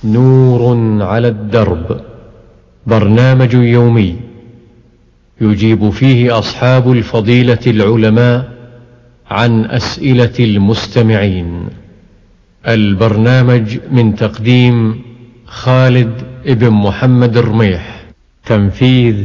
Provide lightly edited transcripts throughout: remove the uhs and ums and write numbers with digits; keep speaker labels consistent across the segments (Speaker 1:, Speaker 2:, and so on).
Speaker 1: نور على الدرب، برنامج يومي يجيب فيه أصحاب الفضيلة العلماء عن أسئلة المستمعين. البرنامج من تقديم خالد ابن محمد الرميح، تنفيذ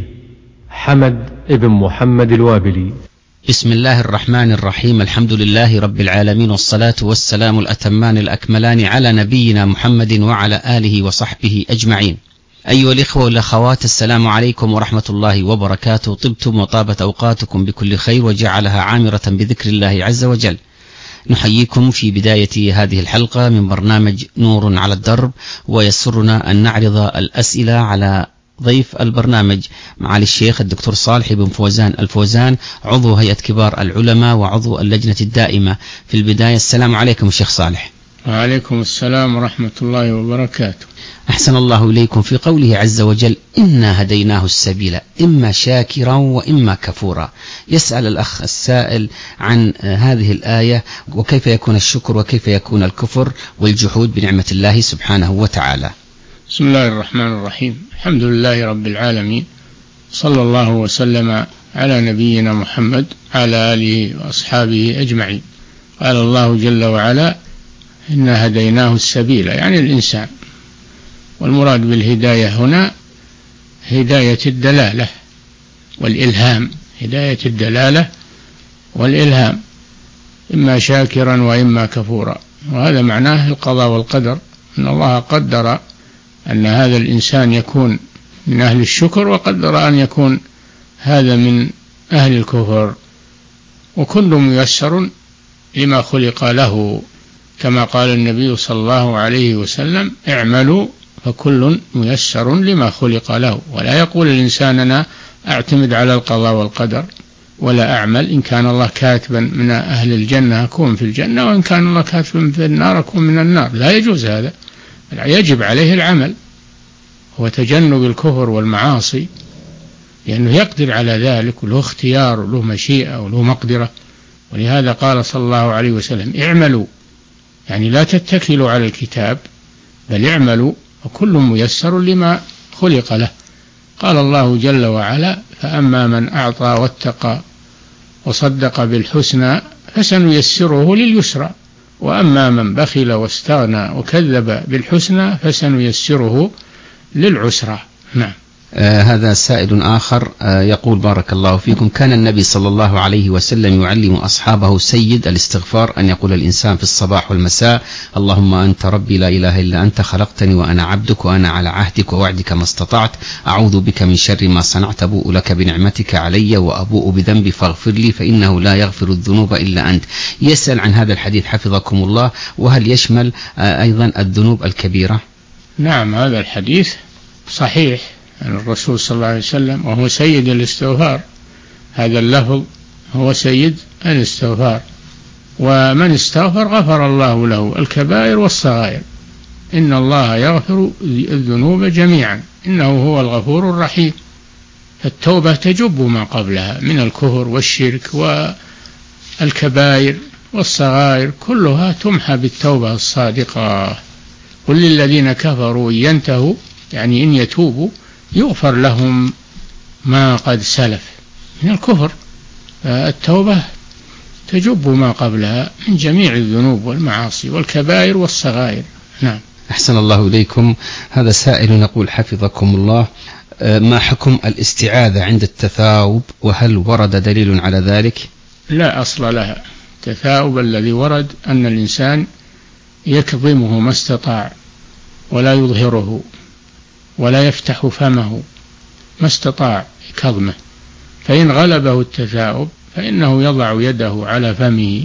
Speaker 1: حمد ابن محمد الوابلي.
Speaker 2: بسم الله الرحمن الرحيم. الحمد لله رب العالمين، والصلاة والسلام الأتمان الأكملان على نبينا محمد وعلى آله وصحبه أجمعين. أيها الإخوة والأخوات، السلام عليكم ورحمة الله وبركاته. طبتم وطابت أوقاتكم بكل خير وجعلها عامرة بذكر الله عز وجل. نحييكم في بداية هذه الحلقة من برنامج نور على الدرب، ويسرنا أن نعرض الأسئلة على ضيف البرنامج معالي الشيخ الدكتور صالح بن فوزان الفوزان، عضو هيئة كبار العلماء وعضو اللجنة الدائمة. في البداية السلام عليكم الشيخ صالح.
Speaker 3: وعليكم السلام ورحمة الله وبركاته.
Speaker 2: أحسن الله إليكم. في قوله عز وجل: إنا هديناه السبيل إما شاكرا وإما كفورا، يسأل الأخ السائل عن هذه الآية، وكيف يكون الشكر وكيف يكون الكفر والجحود بنعمة الله سبحانه وتعالى.
Speaker 3: بسم الله الرحمن الرحيم. الحمد لله رب العالمين، صلى الله وسلم على نبينا محمد على آله وأصحابه أجمعين. قال الله جل وعلا: إنا هديناه السبيل، يعني الإنسان. والمراد بالهداية هنا هداية الدلالة والإلهام، هداية الدلالة والإلهام، إما شاكرا وإما كفورا. وهذا معناه القضاء والقدر، أن الله قدر أن هذا الإنسان يكون من أهل الشكر، وقدر أن يكون هذا من أهل الكفر. وكل ميسر لما خلق له، كما قال النبي صلى الله عليه وسلم: اعملوا فكل ميسر لما خلق له. ولا يقول الإنسان أنا أعتمد على القضاء والقدر ولا أعمل، إن كان الله كاتبا من أهل الجنة أكون في الجنة، وإن كان الله كاتبا في النار أكون من النار. لا يجوز هذا، يجب عليه العمل وتجنب الكفر والمعاصي، لأنه يقدر على ذلك، وله اختيار وله مشيئة وله مقدرة. ولهذا قال صلى الله عليه وسلم: اعملوا، يعني لا تتكلوا على الكتاب، بل اعملوا وكل ميسر لما خلق له. قال الله جل وعلا: فأما من أعطى واتقى وصدق بالحسنى فسنيسره لليسرى، وأما من بخل واستغنى وكذب بالحسنى فسنيسره للعسرى. نعم.
Speaker 2: هذا سائل آخر يقول: بارك الله فيكم، كان النبي صلى الله عليه وسلم يعلم أصحابه سيد الاستغفار، أن يقول الإنسان في الصباح والمساء: اللهم أنت ربي لا إله إلا أنت، خلقتني وأنا عبدك، وأنا على عهدك ووعدك ما استطعت، أعوذ بك من شر ما صنعت، أبوء لك بنعمتك علي وأبوء بذنبي فاغفر لي فإنه لا يغفر الذنوب إلا أنت. يسأل عن هذا الحديث حفظكم الله، وهل يشمل أيضا الذنوب الكبيرة؟
Speaker 3: نعم، هذا الحديث صحيح عن الرسول صلى الله عليه وسلم، وهو سيد الاستغفار. هذا اللفظ هو سيد الاستغفار، ومن استغفر غفر الله له الكبائر والصغائر. إن الله يغفر الذنوب جميعا إنه هو الغفور الرحيم. فالتوبة تجب ما قبلها من الكفر والشرك والكبائر والصغائر، كلها تمحى بالتوبة الصادقة. قل للذين كفروا إن ينتهوا، يعني إن يتوبوا، يغفر لهم ما قد سلف من الكفر. التوبة تجب ما قبلها من جميع الذنوب والمعاصي والكبائر والصغائر. نعم.
Speaker 2: أحسن الله إليكم. هذا سائل يقول حفظكم الله: ما حكم الاستعاذة عند التثاؤب، وهل ورد دليل على ذلك؟
Speaker 3: لا أصل لها. التثاؤب الذي ورد أن الإنسان يكظمه ما استطاع، ولا يظهره، ولا يفتح فمه ما استطاع كظمه. فإن غلبه التثاؤب فإنه يضع يده على فمه،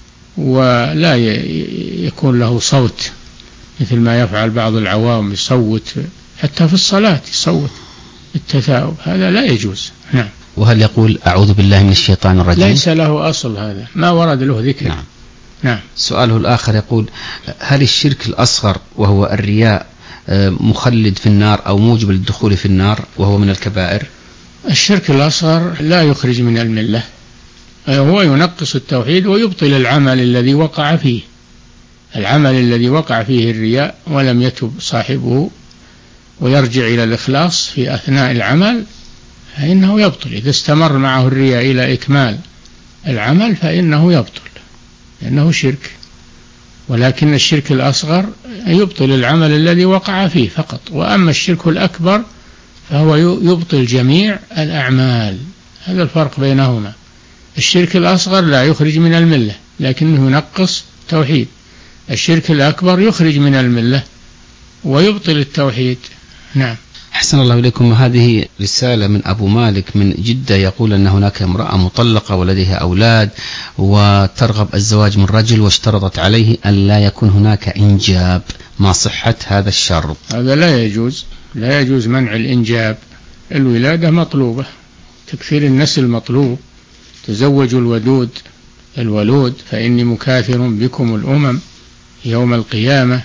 Speaker 3: ولا يكون له صوت مثل ما يفعل بعض العوام، يصوت حتى في الصلاة، يصوت التثاؤب، هذا لا يجوز. نعم.
Speaker 2: وهل يقول أعوذ بالله من الشيطان الرجيم؟
Speaker 3: ليس له أصل، هذا ما ورد له ذكر.
Speaker 2: نعم.
Speaker 3: نعم.
Speaker 2: سؤاله الآخر يقول: هل الشرك الأصغر وهو الرياء مخلد في النار أو موجب للدخول في النار وهو من الكبائر؟
Speaker 3: الشرك الأصغر لا يخرج من الملة، هو ينقص التوحيد ويبطل العمل الذي وقع فيه. العمل الذي وقع فيه الرياء ولم يتب صاحبه ويرجع إلى الإخلاص في أثناء العمل فإنه يبطل. إذا استمر معه الرياء إلى إكمال العمل فإنه يبطل، لأنه شرك. ولكن الشرك الأصغر يبطل العمل الذي وقع فيه فقط، وأما الشرك الأكبر فهو يبطل جميع الأعمال. هذا الفرق بينهما. الشرك الأصغر لا يخرج من الملة لكنه ينقص توحيد، الشرك الأكبر يخرج من الملة ويبطل التوحيد. نعم.
Speaker 2: أحسن الله إليكم. هذه رسالة من أبو مالك من جدة، يقول أن هناك امرأة مطلقة ولديها أولاد وترغب الزواج من رجل، واشترطت عليه أن لا يكون هناك إنجاب، ما صحة هذا الشرط؟
Speaker 3: هذا لا يجوز، لا يجوز منع الإنجاب. الولادة مطلوبة، تكثير النسل مطلوب. تزوجوا الولود فإني مكاثر بكم الأمم يوم القيامة.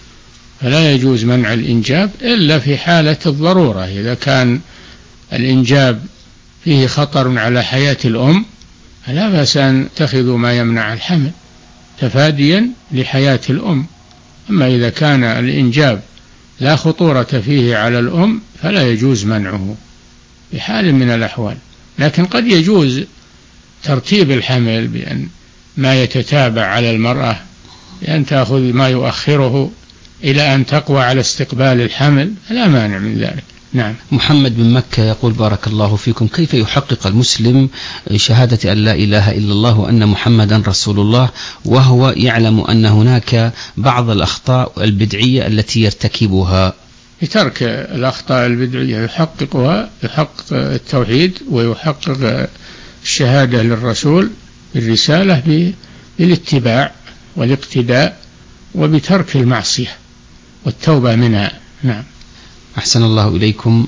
Speaker 3: فلا يجوز منع الإنجاب إلا في حالة الضرورة. إذا كان الإنجاب فيه خطر على حياة الأم فلا بأس أن تأخذوا ما يمنع الحمل تفاديا لحياة الأم. أما إذا كان الإنجاب لا خطورة فيه على الأم فلا يجوز منعه بحال من الأحوال. لكن قد يجوز ترتيب الحمل بأن ما يتتابع على المرأة، بأن تأخذ ما يؤخره إلى أن تقوى على استقبال الحمل، لا مانع من ذلك. نعم.
Speaker 2: محمد بن مكة يقول: بارك الله فيكم، كيف يحقق المسلم شهادة أن لا إله إلا الله وأن محمدا رسول الله وهو يعلم أن هناك بعض الأخطاء البدعية التي يرتكبها؟
Speaker 3: بترك الأخطاء البدعية يحقق التوحيد ويحقق الشهادة للرسول بالرسالة بالاتباع والاقتداء وبترك المعصية والتوبة منها. نعم.
Speaker 2: أحسن الله إليكم.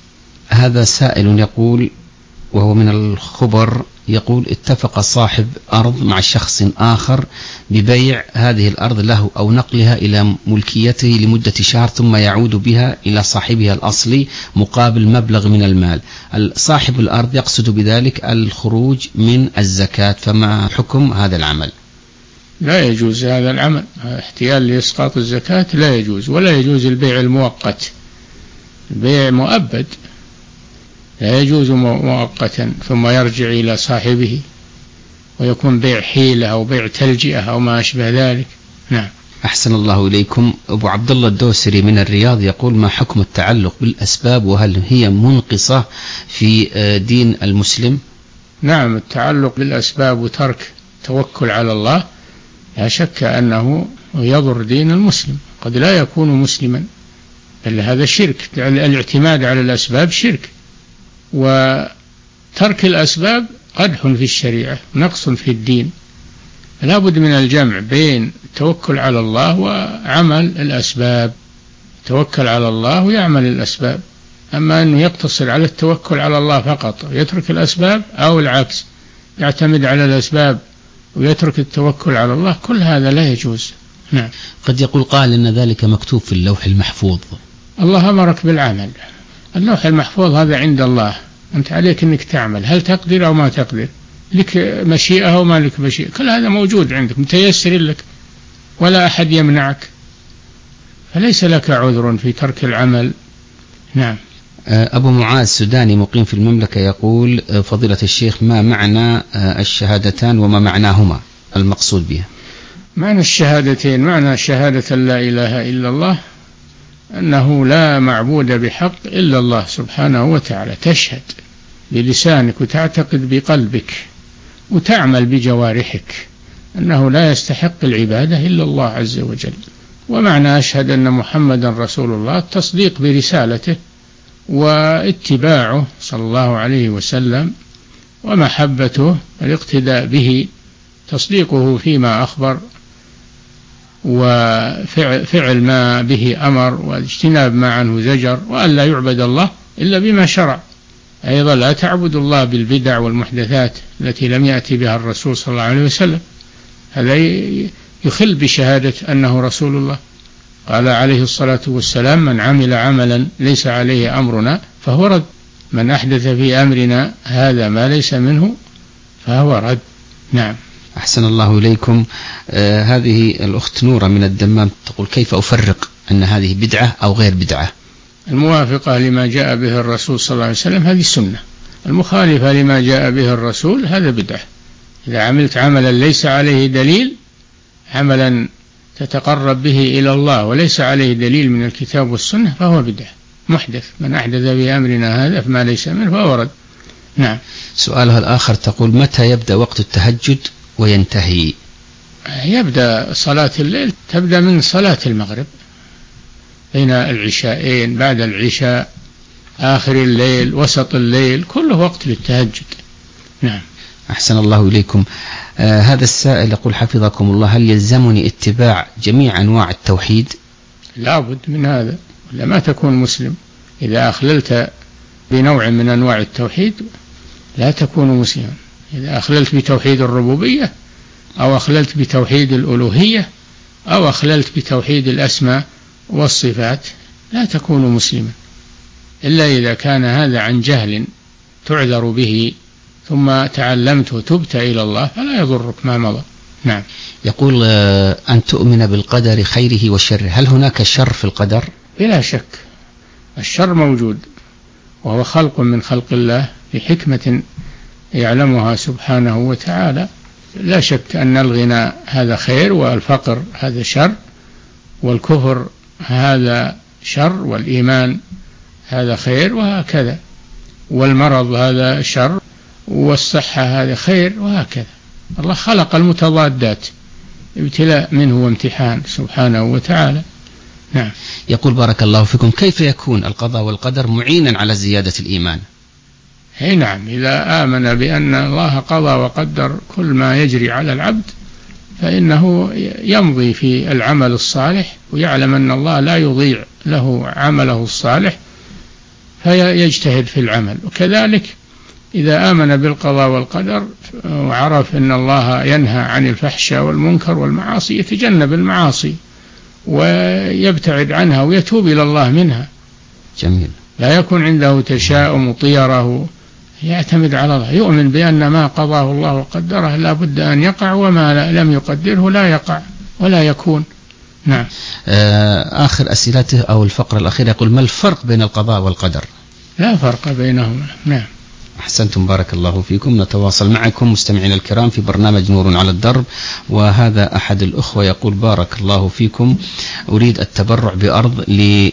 Speaker 2: هذا سائل يقول، وهو من الخبر، يقول: اتفق صاحب أرض مع شخص آخر ببيع هذه الأرض له أو نقلها إلى ملكيته لمدة شهر ثم يعود بها إلى صاحبها الأصلي مقابل مبلغ من المال. صاحب الأرض يقصد بذلك الخروج من الزكاة، فما حكم هذا العمل؟
Speaker 3: لا يجوز هذا العمل، احتيال لإسقاط الزكاة لا يجوز. ولا يجوز البيع المؤقت، البيع مؤبد لا يجوز مؤقتا ثم يرجع إلى صاحبه ويكون بيع حيلة أو بيع تلجئة أو ما أشبه ذلك. نعم.
Speaker 2: أحسن الله إليكم. أبو عبد الله الدوسري من الرياض يقول: ما حكم التعلق بالأسباب وهل هي منقصة في دين المسلم؟
Speaker 3: نعم، التعلق بالأسباب وترك التوكل على الله لا شك أنه يضر دين المسلم، قد لا يكون مسلما، بل هذا شرك. الاعتماد على الأسباب شرك، وترك الأسباب قدح في الشريعة، نقص في الدين. لا بد من الجمع بين التوكل على الله وعمل الأسباب. توكل على الله ويعمل الأسباب. أما أنه يقتصر على التوكل على الله فقط ويترك الأسباب، أو العكس يعتمد على الأسباب ويترك التوكل على الله، كل هذا لا يجوز. نعم.
Speaker 2: قد يقول قال إن ذلك مكتوب في اللوح المحفوظ.
Speaker 3: الله أمرك بالعمل. اللوح المحفوظ هذا عند الله، أنت عليك أنك تعمل، هل تقدر أو ما تقدر، لك مشيئة أو ما لك مشيئة، كل هذا موجود عندك متيسر لك ولا أحد يمنعك، فليس لك عذر في ترك العمل. نعم.
Speaker 2: أبو معاذ سوداني مقيم في المملكة يقول: فضيلة الشيخ، ما معنى الشهادتان وما معناهما المقصود بها؟
Speaker 3: معنى الشهادتين: معنى شهادة لا إله إلا الله أنه لا معبود بحق إلا الله سبحانه وتعالى، تشهد بلسانك وتعتقد بقلبك وتعمل بجوارحك أنه لا يستحق العبادة إلا الله عز وجل. ومعنى أشهد أن محمدا رسول الله التصديق برسالته واتباعه صلى الله عليه وسلم ومحبته والاقتداء به، تصديقه فيما أخبر وفعل ما به أمر واجتناب ما عنه زجر، وأن لا يعبد الله إلا بما شرع. أيضا لا تعبد الله بالبدع والمحدثات التي لم يأتي بها الرسول صلى الله عليه وسلم، هذا يخل بشهادة أنه رسول الله. قال عليه الصلاة والسلام: من عمل عملا ليس عليه أمرنا فهو رد، من أحدث في أمرنا هذا ما ليس منه فهو رد. نعم.
Speaker 2: أحسن الله إليكم. هذه الأخت نورة من الدمام تقول: كيف أفرق أن هذه بدعة أو غير بدعة؟
Speaker 3: الموافقة لما جاء به الرسول صلى الله عليه وسلم هذه السنة، المخالفة لما جاء به الرسول هذا بدعة. إذا عملت عملا ليس عليه دليل، عملا تتقرب به إلى الله وليس عليه دليل من الكتاب والسنة، فهو بدعة محدث. من أحدث في أمرنا هذا فما ليس منه فهو رد. نعم.
Speaker 2: سؤالها الآخر تقول: متى يبدأ وقت التهجد وينتهي؟
Speaker 3: يبدأ صلاة الليل تبدأ من صلاة المغرب، بين العشاءين، بعد العشاء، آخر الليل، وسط الليل، كله وقت للتهجد. نعم.
Speaker 2: أحسن الله إليكم. هذا السائل يقول: حفظكم الله، هل يلزمني اتباع جميع أنواع التوحيد؟
Speaker 3: لا بد من هذا، ولا ما تكون مسلم. إذا أخللت بنوع من أنواع التوحيد لا تكون مسلما. إذا أخللت بتوحيد الربوبية أو أخللت بتوحيد الألوهية أو أخللت بتوحيد الأسماء والصفات لا تكون مسلما، إلا إذا كان هذا عن جهل تعذر به ثم تعلمت وتبت إلى الله فلا يضرك ما مضى. نعم.
Speaker 2: يقول: أن تؤمن بالقدر خيره وشره، هل هناك شر في القدر؟
Speaker 3: بلا شك الشر موجود، وهو خلق من خلق الله بحكمة يعلمها سبحانه وتعالى. لا شك أن الغنى هذا خير، والفقر هذا شر، والكفر هذا شر، والإيمان هذا خير، وهكذا. والمرض هذا شر، والصحة هذا خير، وهكذا. الله خلق المتضادات، ابتلاء منه وامتحان سبحانه وتعالى. نعم.
Speaker 2: يقول: بارك الله فيكم، كيف يكون القضاء والقدر معينا على زيادة الإيمان؟
Speaker 3: أي نعم، إذا آمن بأن الله قضى وقدر كل ما يجري على العبد فإنه يمضي في العمل الصالح، ويعلم أن الله لا يضيع له عمله الصالح فيجتهد في العمل. وكذلك إذا آمن بالقضاء والقدر وعرف أن الله ينهى عن الفحشاء والمنكر والمعاصي يتجنب المعاصي ويبتعد عنها ويتوب إلى الله منها.
Speaker 2: جميل.
Speaker 3: لا يكون عنده تشاؤم وطيره، يعتمد على الله، يؤمن بأن ما قضاه الله وقدره لا بد أن يقع، وما لم يقدره لا يقع ولا يكون. نعم.
Speaker 2: آخر أسئلته أو الفقرة الأخيرة يقول: ما الفرق بين القضاء والقدر؟
Speaker 3: لا فرق بينهما. نعم.
Speaker 2: أحسنتم، بارك الله فيكم. نتواصل معكم مستمعين الكرام في برنامج نور على الدرب. وهذا أحد الأخوة يقول: بارك الله فيكم، أريد التبرع بأرض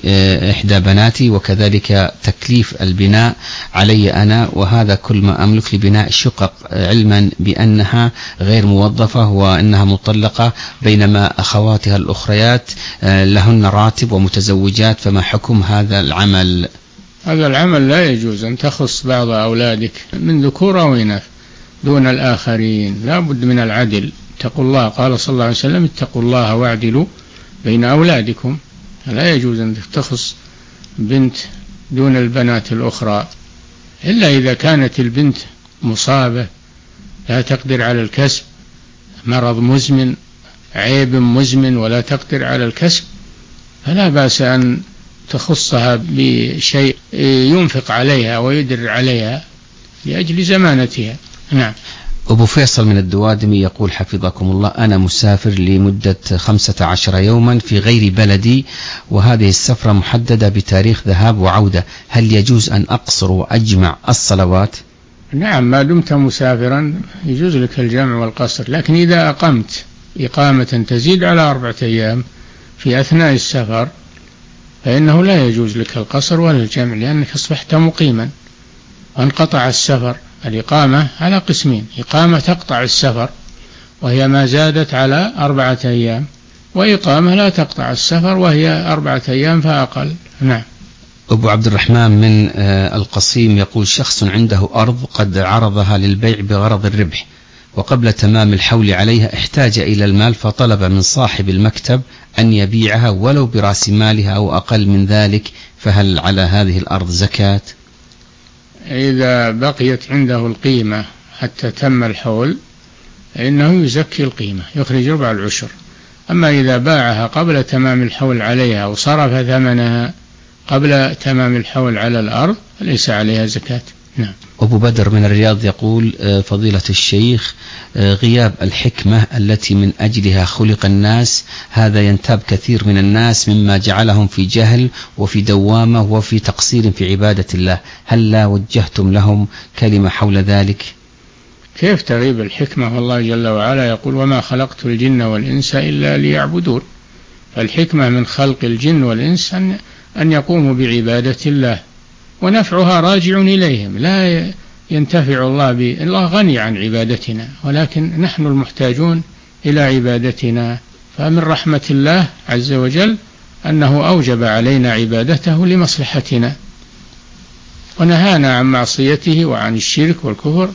Speaker 2: لإحدى بناتي، وكذلك تكليف البناء علي أنا، وهذا كل ما أملك لبناء الشقق، علما بأنها غير موظفة وأنها مطلقة، بينما أخواتها الأخريات لهن راتب ومتزوجات، فما حكم هذا العمل؟
Speaker 3: هذا العمل لا يجوز أن تخص بعض أولادك من ذكور أو إناث دون الآخرين، لا بد من العدل. اتقوا الله، قال صلى الله عليه وسلم: اتقوا الله واعدلوا بين أولادكم. لا يجوز أن تخص بنت دون البنات الأخرى، إلا إذا كانت البنت مصابة لا تقدر على الكسب، مرض مزمن، عيب مزمن ولا تقدر على الكسب، فلا بأس أن تخصها بشيء ينفق عليها ويدر عليها لأجل زمانتها. نعم.
Speaker 2: أبو فيصل من الدوادمي يقول: حفظكم الله، أنا مسافر لمدة 15 يوما في غير بلدي، وهذه السفرة محددة بتاريخ ذهاب وعودة، هل يجوز أن أقصر وأجمع الصلوات؟
Speaker 3: نعم، ما دمت مسافرا يجوز لك الجمع والقصر، لكن إذا أقمت إقامة تزيد على 4 أيام في أثناء السفر فإنه لا يجوز لك القصر ولا الجمع، لأنك أصبحت مقيما وانقطع السفر. الإقامة على قسمين: إقامة تقطع السفر وهي ما زادت على 4 أيام، وإقامة لا تقطع السفر وهي 4 أيام فأقل. نعم.
Speaker 2: أبو عبد الرحمن من القصيم يقول: شخص عنده أرض قد عرضها للبيع بغرض الربح، وقبل تمام الحول عليها احتاج إلى المال، فطلب من صاحب المكتب أن يبيعها ولو برأس مالها أو أقل من ذلك، فهل على هذه الأرض زكاة؟
Speaker 3: إذا بقيت عنده القيمة حتى تم الحول فإنه يزكي القيمة، يخرج 4 العشر. أما إذا باعها قبل تمام الحول عليها وصرف ثمنها قبل تمام الحول على الأرض فليس عليها زكاة. نعم.
Speaker 2: أبو بدر من الرياض يقول فضيلة الشيخ، غياب الحكمة التي من أجلها خلق الناس هذا ينتاب كثير من الناس مما جعلهم في جهل وفي دوامة وفي تقصير في عبادة الله، هل لا وجهتم لهم كلمة حول ذلك؟
Speaker 3: كيف تغيب الحكمة والله جل وعلا يقول وما خلقت الجن والإنس إلا ليعبدون. فالحكمة من خلق الجن والإنس أن يقوموا بعبادة الله، ونفعها راجع إليهم، لا ينتفع الله الله غني عن عبادتنا، ولكن نحن المحتاجون إلى عبادتنا. فمن رحمة الله عز وجل أنه أوجب علينا عبادته لمصلحتنا، ونهانا عن معصيته وعن الشرك والكفر،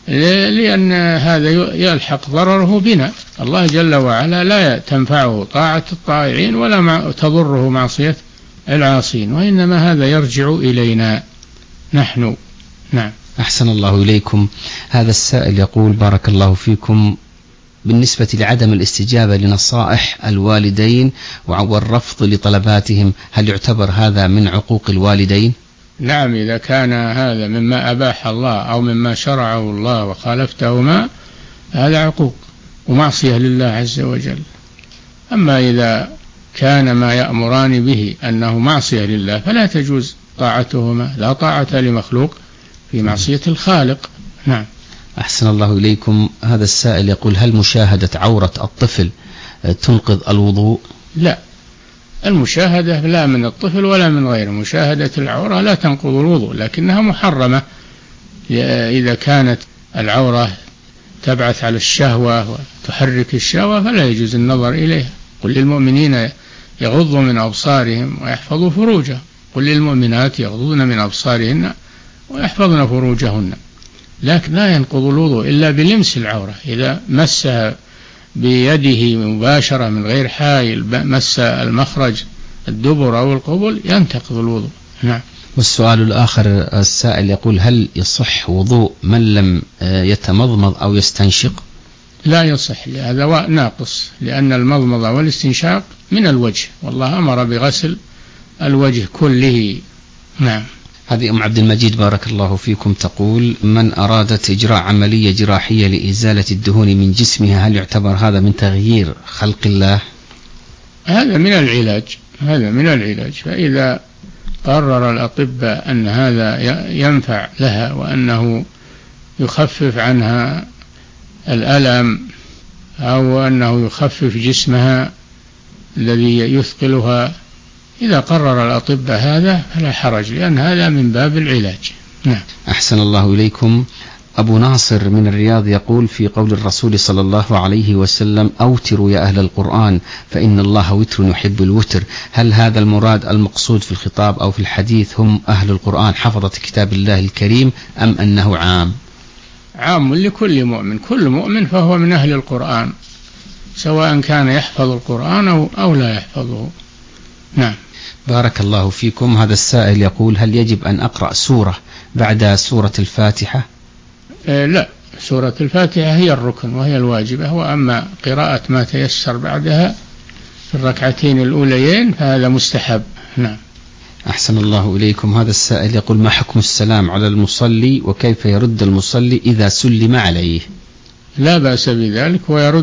Speaker 3: لأن هذا يلحق ضرره بنا. الله جل وعلا لا تنفعه طاعة الطائعين ولا تضره معصية العاصين، وإنما هذا يرجع إلينا نحن. نعم.
Speaker 2: أحسن الله إليكم. هذا السائل يقول بارك الله فيكم، بالنسبة لعدم الاستجابة لنصائح الوالدين والرفض لطلباتهم، هل يعتبر هذا من عقوق الوالدين؟
Speaker 3: نعم، إذا كان هذا مما أباح الله أو مما شرعه الله وخالفتهما هذا عقوق ومعصية لله عز وجل. أما إذا كان ما يأمران به أنه معصية لله فلا تجوز طاعتهما، لا طاعة لمخلوق في معصية الخالق. نعم.
Speaker 2: أحسن الله إليكم. هذا السائل يقول هل مشاهدة عورة الطفل تنقض الوضوء؟
Speaker 3: لا، المشاهدة لا من الطفل ولا من غيره، مشاهدة العورة لا تنقض الوضوء، لكنها محرمة إذا كانت العورة تبعث على الشهوة وتحرك الشهوة فلا يجوز النظر إليها. قل للمؤمنين يغضوا من أبصارهم ويحفظوا فروجهم، قل للمؤمنات يغضضن من أبصارهن ويحفظن فروجهن. لكن لا ينقض الوضوء إلا بلمس العورة، إذا مسها بيده مباشرة من غير حائل، مس المخرج الدبر أو القبل ينتقض الوضوء. نعم.
Speaker 2: والسؤال الآخر السائل يقول هل يصح وضوء من لم يتمضمض أو يستنشق؟
Speaker 3: لا يصح، هذا ناقص، لأن المضمضة والاستنشاق من الوجه، والله أمر بغسل الوجه كله. نعم.
Speaker 2: هذه أم عبد المجيد بارك الله فيكم تقول من أرادت إجراء عملية جراحية لإزالة الدهون من جسمها هل يعتبر هذا من تغيير خلق الله؟
Speaker 3: هذا من العلاج، فإذا قرر الأطباء أن هذا ينفع لها وأنه يخفف عنها الألم أو أنه يخفف جسمها الذي يثقلها، إذا قرر الأطباء هذا فلا حرج، لأن هذا من باب العلاج. نعم.
Speaker 2: أحسن الله إليكم. أبو ناصر من الرياض يقول في قول الرسول صلى الله عليه وسلم أوتروا يا أهل القرآن فإن الله وتر يحب الوتر، هل هذا المراد المقصود في الخطاب أو في الحديث هم أهل القرآن حفظة كتاب الله الكريم أم أنه عام؟
Speaker 3: عام لكل مؤمن، كل مؤمن فهو من أهل القرآن سواء كان يحفظ القرآن أو لا يحفظه. نعم.
Speaker 2: بارك الله فيكم. هذا السائل يقول هل يجب أن أقرأ سورة بعد سورة الفاتحة؟
Speaker 3: لا، سورة الفاتحة هي الركن وهي الواجبة، وأما قراءة ما تيسر بعدها في الركعتين الأوليين فهذا مستحب. نعم.
Speaker 2: أحسن الله إليكم. هذا السائل يقول ما حكم السلام على المصلي وكيف يرد المصلي إذا سلم عليه؟
Speaker 3: لا بأس بذلك، ويرد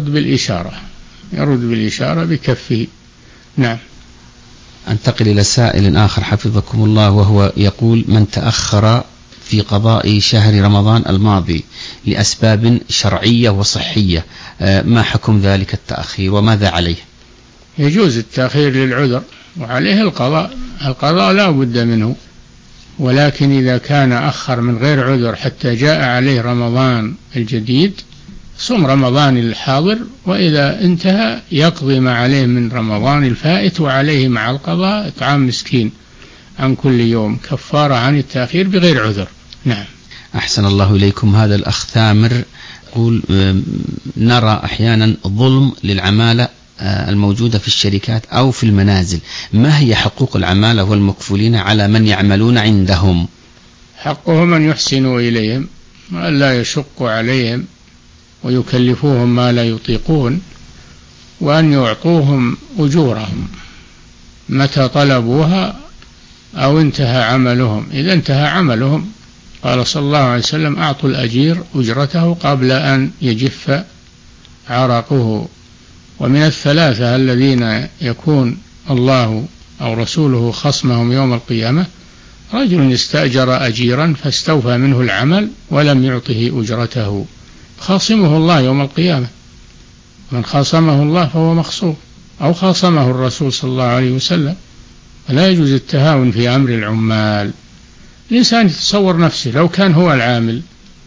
Speaker 3: بالإشارة بكفه. نعم.
Speaker 2: أنتقل إلى سائل آخر حفظكم الله، وهو يقول من تأخر في قضاء شهر رمضان الماضي لأسباب شرعية وصحية ما حكم ذلك التأخير وماذا عليه؟
Speaker 3: يجوز التأخير للعذر وعليه القضاء لا بد منه، ولكن إذا كان أخر من غير عذر حتى جاء عليه رمضان الجديد صم رمضان الحاضر، وإذا انتهى يقضي ما عليه من رمضان الفائت، وعليه مع القضاء إطعام مسكين عن كل يوم كفارة عن التأخير بغير عذر. نعم.
Speaker 2: أحسن الله إليكم. هذا الأخ ثامر يقول نرى أحيانا ظلم للعمالة الموجودة في الشركات أو في المنازل، ما هي حقوق العمالة والمكفولين على من يعملون عندهم؟
Speaker 3: حقهم أن يحسنوا إليهم وأن لا يشقوا عليهم ويكلفوهم ما لا يطيقون، وأن يعطوهم أجورهم متى طلبوها أو انتهى عملهم. إذا انتهى عملهم قال صلى الله عليه وسلم: أعطوا الأجير أجرته قبل أن يجف عرقه. ومن الثلاثة الذين يكون الله أو رسوله خصمهم يوم القيامة: رجل استأجر أجيرا فاستوفى منه العمل ولم يعطه أجرته، خاصمه الله يوم القيامة. من خاصمه الله فهو مخصوم، أو خاصمه الرسول صلى الله عليه وسلم. فلا يجوز التهاون في أمر العمال. الإنسان يتصور نفسه لو كان هو العامل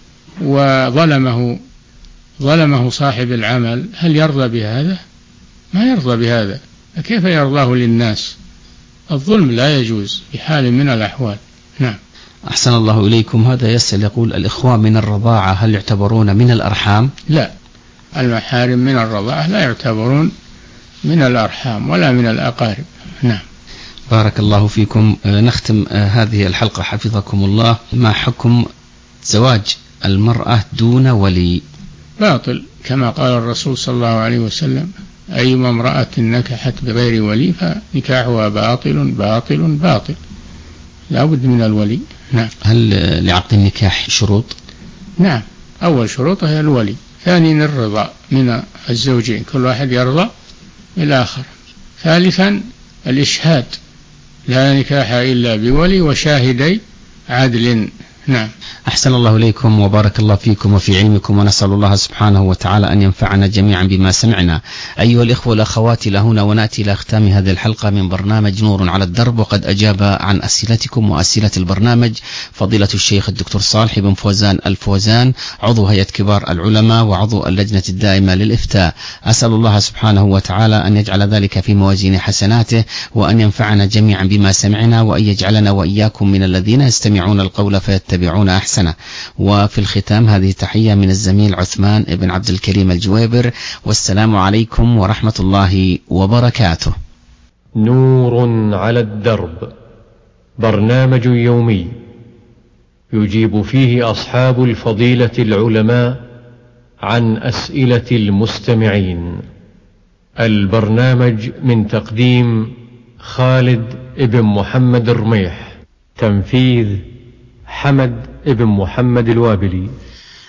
Speaker 3: وظلمه صاحب العمل، هل يرضى بهذا؟ ما يرضى بهذا. كيف يرضاه للناس؟ الظلم لا يجوز بحال من الأحوال. نعم.
Speaker 2: أحسن الله إليكم. هذا يسأل يقول: الإخوة من الرضاعة هل يعتبرون من الأرحام؟
Speaker 3: لا، المحارم من الرضاعة لا يعتبرون من الأرحام ولا من الأقارب. نعم.
Speaker 2: بارك الله فيكم. نختم هذه الحلقة حفظكم الله. ما حكم زواج المرأة دون ولي؟
Speaker 3: باطل، كما قال الرسول صلى الله عليه وسلم: أيما امرأة نكحت بغير ولي فنكاحها باطل باطل باطل، لا بد من الولي. نعم.
Speaker 2: هل لعقد النكاح شروط؟
Speaker 3: نعم، أول شروطه هي الولي، ثانيا الرضا من الزوجين، كل واحد يرضى بالآخر، ثالثا الإشهاد، لا نكاح إلا بولي وشاهدي عدل. نعم.
Speaker 2: أحسن الله إليكم وبارك الله فيكم وفي علمكم، ونسأل الله سبحانه وتعالى أن ينفعنا جميعا بما سمعنا. أيها الإخوة والأخوات، إلى هنا ونأتي إلى ختام هذه الحلقة من برنامج نور على الدرب، وقد أجاب عن أسئلتكم وأسئلة البرنامج فضيلة الشيخ الدكتور صالح بن فوزان الفوزان، عضو هيئة كبار العلماء وعضو اللجنة الدائمة للإفتاء. أسأل الله سبحانه وتعالى أن يجعل ذلك في موازين حسناته، وأن ينفعنا جميعا بما سمعنا، وأن يجعلنا وإياكم من الذين يستمعون القول فيتبعون أحسنه. وفي الختام هذه تحية من الزميل عثمان بن عبد الكريم الجويبر، والسلام عليكم ورحمة الله وبركاته.
Speaker 1: نور على الدرب، برنامج يومي يجيب فيه أصحاب الفضيلة العلماء عن أسئلة المستمعين. البرنامج من تقديم خالد بن محمد الرميح، تنفيذ حمد بن محمد الوابلي.